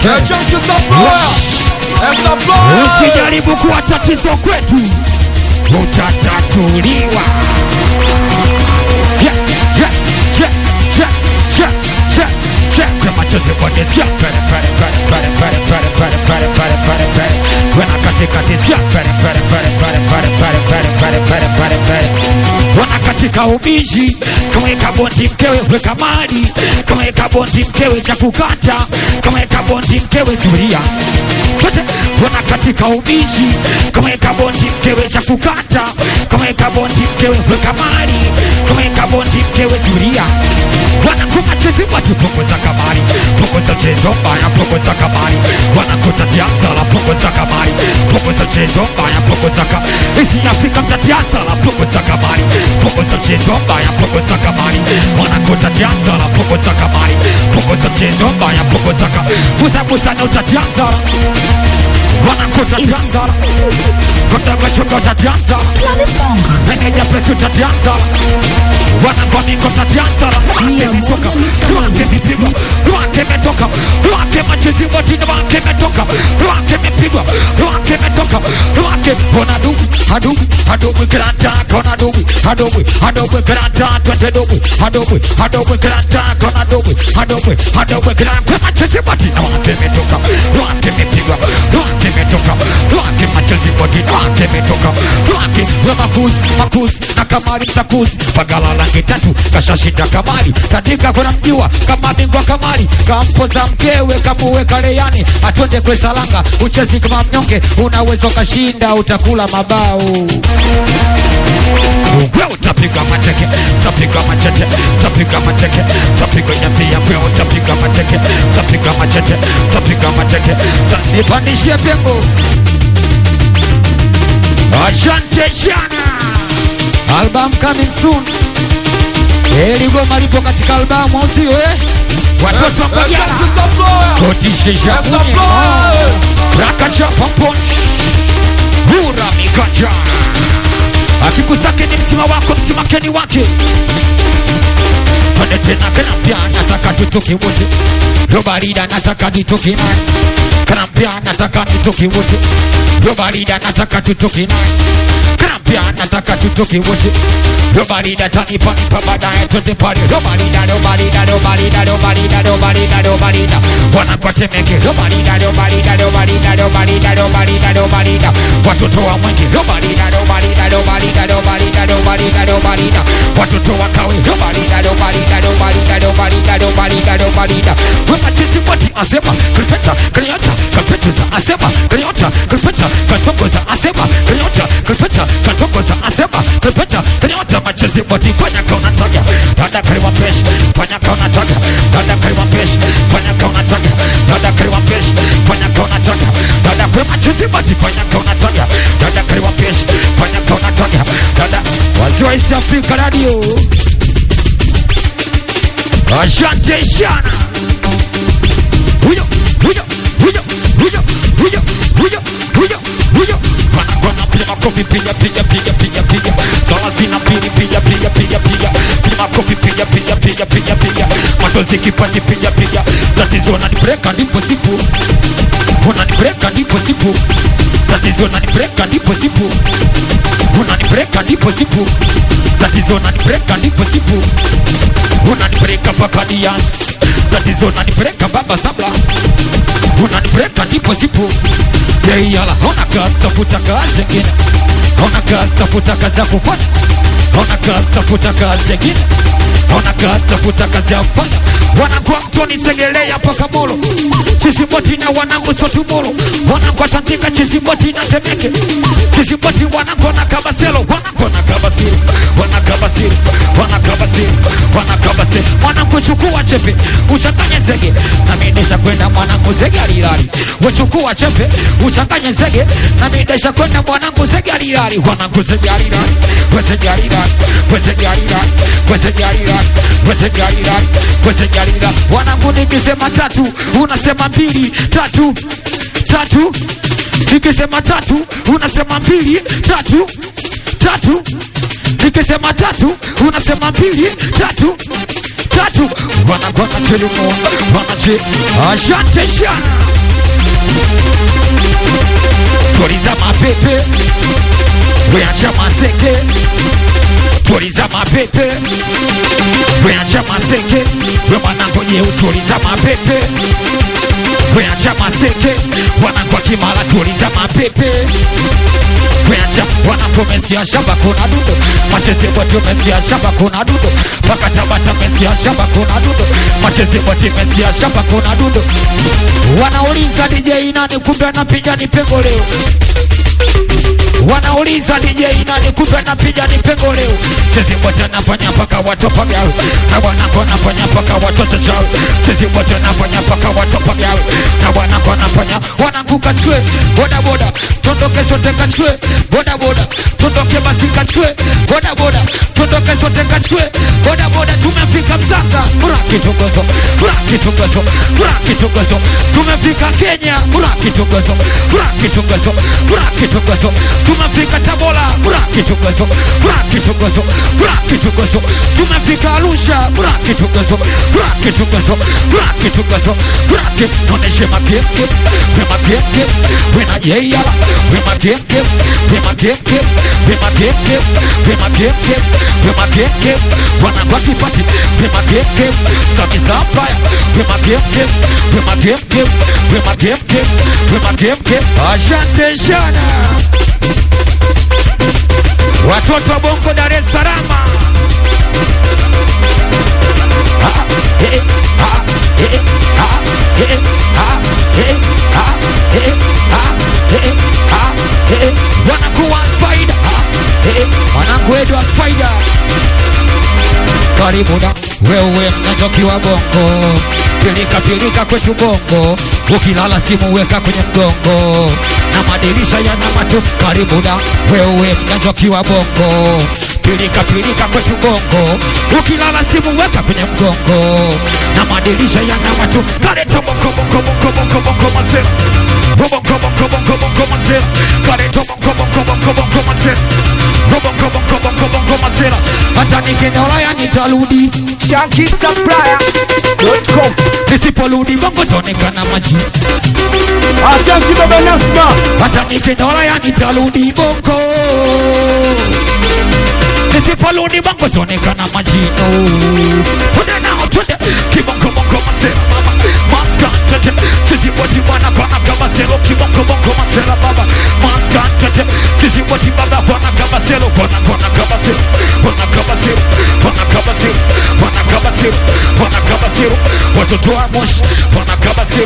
Chunky Supplier. Supplier. Usijaribu kuwa tatizo kwetu, utatatuliwa. Kama chozi kwa desia pere pere pere pere pere pere pere pere pere pere pere. Wana katika desia pere pere pere pere pere pere pere pere pere pere pere. Wana katika ubishi kaweka bondi mkewe weka mali, kaweka bondi mkewe cha kukata, kaweka bondi mkewe zuria. Wana katika ubishi kaweka bondi mkewe cha kukata, kaweka bondi mkewe weka mali, kaweka bondi mkewe zuria. Wana kumachezi watu pokoza kamari, pokoza chezo mbaya, pokoza kamari. Wana kutatiasa la pokoza kamari, pokoza chezo mbaya, pokoza kamari. Isi Afrika mtatiasa la pokoza kamari, pokoza chezo mbaya, pokoza kamari. Wana kutatiasa la pokoza kamari, pokoza chezo mbaya, pokoza kamari. Busa na utatiasa wana kutatiasa kutaka choka utatiasa meneja presi utatiasa wana kwa mingo utatiasa metoka ruake mipigwa ruake metoka ruake machezi wajini ruake metoka ruake mipigwa ruake metoka ruake wana dugu hadubu kiranta kona dugu hadubu kiranta twende dugu hadubu kiranta kona dugu hadubu kiranta machezi wajini ruake metoka ruake mipigwa ruake metoka ruake machezi wajini ruake metoka ruake makuzi na kamari sakuzi pagala langi tatu kashashinda kamari tandika kuna mjiwa kama bingwa kamari kampoza mkewe kamuweka reyani atonde kwe salanga uchezi kama mnyonge unaweza kashinda utakula mabao uwe utapiga mateke utapiga machete utapiga mateke utapiga nyambia kwe utapiga mateke utapiga machete utapiga mateke nipandishie pengo. Asante sana. Album coming soon. Goma lipo katika albamu usio watoto wa Mbagala Kotishe Japuni Rakacha Pampon Hura Mikaja akikusake ni msima wako msimakeni wake pande tena kanampia nataka tutoke wote Robarida nataka nitoke naye kanampia nataka nitoke wote Robarida nataka tutoke naye kanampia nataka tutoke wote Robarida tanipa baadaye twende pale Robarida wana kwa Temeke Robarida watoto wa Mwenge Robarida watoto wa Kawe Robarida wema tiziboti asema kripeta kriota kripeta asema kriota kripeta katongoza asema kriota kripeta katongoza asema kripeta kriota machezi boti fanya kauna taga dada kariwa pesh fanya kauna taga dada kariwa pesh fanya kauna taga dada kariwa pesh fanya kauna taga dada kwa machezi boti fanya kauna taga dada kariwa pesh fanya kauna taga dada waziwa East Africa Radio. Asante sana. Huyo. Wana pia makofi piga. Sawa zina piga. Pia makofi piga. Matozi kipati piga. Tatizo na nibreka ndipo sipo. Unanibreka ndipo sipo. Tatizo na nibreka ndipo sipo. Unanibreka ndipo sipo. Tatizo na nibreka ndipo sipo. Unanibreka paka dias. Tatizo na nibreka baba sabla. Unanibreka ndipo sipo. Yala hona kazi tafuta kazi nyingine. Hona kazi tafuta kazi ya kufanya. Hona kazi tafuta kazi nyingine. Hona kazi tafuta kazi ya kufanya. Wanakuwa mtoni segelea paka molo. Chiziboti na wanangu sotumolo. Wanakuwa tantika chiziboti na Temeke. Chiziboti wanakuwa na kabaselo. Wanakuwa na kabaselo. Mwanangu chukua chepe uchanganye zege na midesha kwenda mwanangu zege alilali. Wechukua chepe uchanganye zege na midesha kwenda mwanangu zege alilali. Mwanangu zege alilali. Wanangu nikisema tatu unasema mbili. Tatu nikisema tatu unasema mbili. Tatu nikisema tatu unasema mbili tatu tatu wanagwana telemo wanache asante sana tuliza mapepe weacha maseke tuliza mapepe weacha maseke we mwanangu nye utuliza mapepe weacha maseke wanangu kimala tuliza mapepe weacha wanangu mesikia shamba kuna dudo macheze bote mesikia shamba kuna dudo paka tabata mesikia shamba kuna dudo macheze bote mesikia shamba kuna dudo wanauliza DJ nani kumbe anapiga ni pengo leo wanauliza DJ nani kumbe anapiga ni pengo leo chezi bote anafanya paka watu pagawe na wanangu anafanya paka watu chachawe chezi bote anafanya paka watu pagawe na wanangu anafanya wanangu kachwe boda boda tondoke sote kachwe boda boda tondoke basi kachwe boda boda tondoke sote kachwe boda boda tumefika Msanga Muraki Tungozo tumefika Kenya Muraki Tungozo tumefika Tabora Muraki Tungozo tumefika Arusha Muraki Tungozo noneshe mapyeke wena yeya wemapyeke wanangwa kipati wemapyeke samizapaya wemapyeke asante sana watoto wa Bongo Dar es Salaam wanakuwa Spider wanangu Edwa Spider karibu na wewe mnachokiwa Bongo pilika kwetu Bongo ukilala simu weka kwenye mgongo na madirisha yana matu karibu na wewe mnachokiwa Bongo pilika kwetu Bongo ukilala simu weka kwenye mgongo na madirisha yana watu kaleta bongo masela bongo masela kaleta bongo masela hata nikienda ya nitarudi ShankySupplier.com nisiporudi bongo tonekana maji Asante baba Nasma hata nikienda ya nitarudi bongo nisiporudi bongo tonekana majino twende nao twende kibongo masela mama maska tete kiziboti bwana kwa kabaselo kibongo masela baba maska tete kiziboti baba kwa kabaselo kwa kabaselo watoto wa Moshi kwa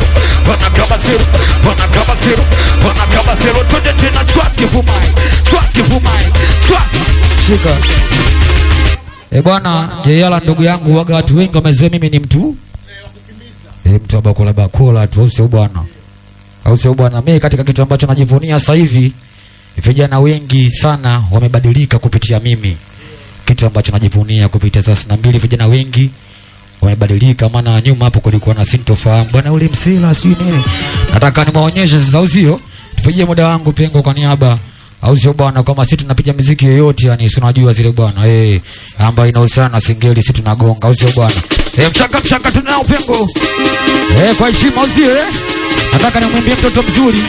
kabaselo twende tena chwa kivumai shika bwana Jeyala ndugu yangu waga watu wengi wamezoea mimi ni mtu mtu wa bakola tu au sio bwana mimi katika kitu ambacho najivunia sasa hivi vijana wengi sana wamebadilika kupitia mimi kitu ambacho najivunia kupitia 32 vijana wengi wamebadilika maana nyuma hapo kulikuwa na sintofahamu bwana ule msela sio nini nataka niwaonyeshe sasa usio tupige muda wangu pengo kwa niaba au sio bwana kama sisi tunapiga muziki yoyote yani si unajua zile bwana ambayo inahusiana na singeli sisi tunagonga au sio bwana mchaka tunao pengo kwa heshima usio nataka nimwambie mtoto mzuri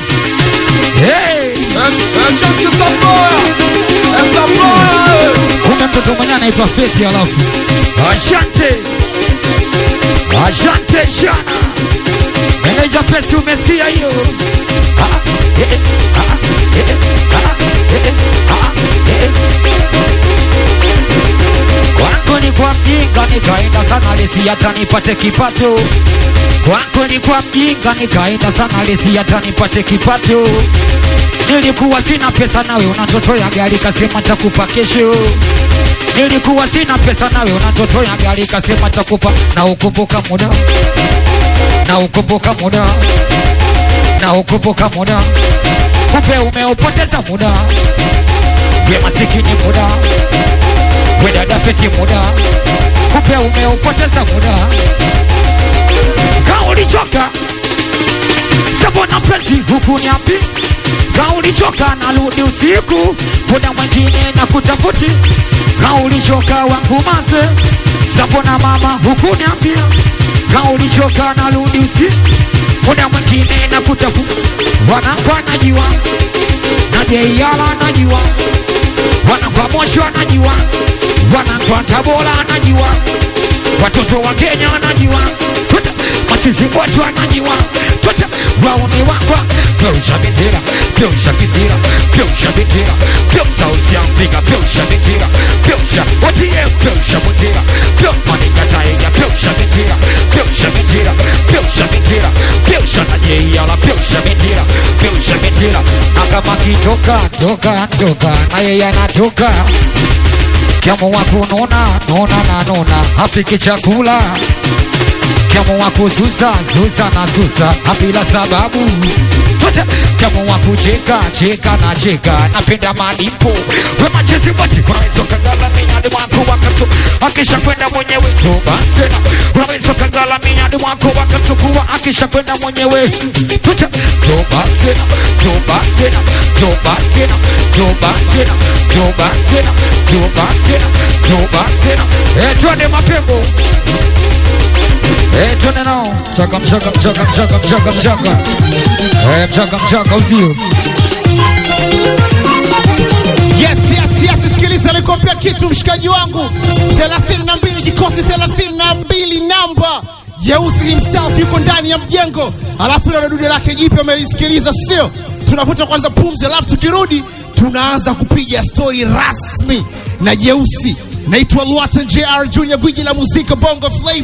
kuna mtoto mwenye anaitwa Feti alafu asante sana meneja pesi umesikia hiyo kwako ni kwa mjinga nikaenda sana lesi hata nipate kipato kwako ni kwa mjinga nikaenda sana lesi hata nipate kipato nilikuwa sina pesa nawe una ndoto ya gari kasema takupa kesho nilikuwa sina pesa nawe una ndoto ya gari kasema takupa na ukumbuka muda kumbe umeupoteza muda we masikini muda we dada Feti muda kumbe umeupoteza muda kaulichoka sabona penzi huku niambi kaulichoka narudi usiku muda mwingine na kutafuti kaulichoka wangu maze Zapona mama hukuniambia kaulichoka na rudi usi muda mwingine na kutafu wanakwa najua Najeyala najua wanakwa Moshi wanajua wanakwa Tabora najua watoto wa Kenya wanajua machizi watu wanajua wauni wakwa Pyousha Bendera, Pyousha Kizira, Pyousha Bendera, Pyousha Usiambika, Pyousha Bendera, Pyousha Watie, Pyousha Bendera, Pyousha Nikataega, Pyousha Bendera, Pyousha Bendera, Pyousha Bendera, Pyousha Najeyala, Pyousha Bendera, Pyousha Bendera. Na kama kitoka, toka, na yeye anatoka Kiamu wako nona, hapike chakula Kiamu wako susa na hapila sababu Kiamu wako cheka napenda malipo Wema chezi wati unaweza kagala minyadi mwako wakatu Akisha kwenda mwenyewe toba tena Unaweza kagala minyadi mwako wakatu kuwa Akisha kwenda mwenyewe toba tena Tuande mapengo tuende nao Mchaka Mchaka uzio Yes, sikiliza nikuambia kitu mshikaji wangu 32 kikosi 32 namba Yeusi himself yuko ndani ya mjengo alafu ile dude lake jipya umelisikiliza sio tunavuta kwanza pumzi alafu tukirudi tunaanza kupiga story rasmi na Yeusi naitwa Luatan JR Junior gwiji la muziki Bongo Flava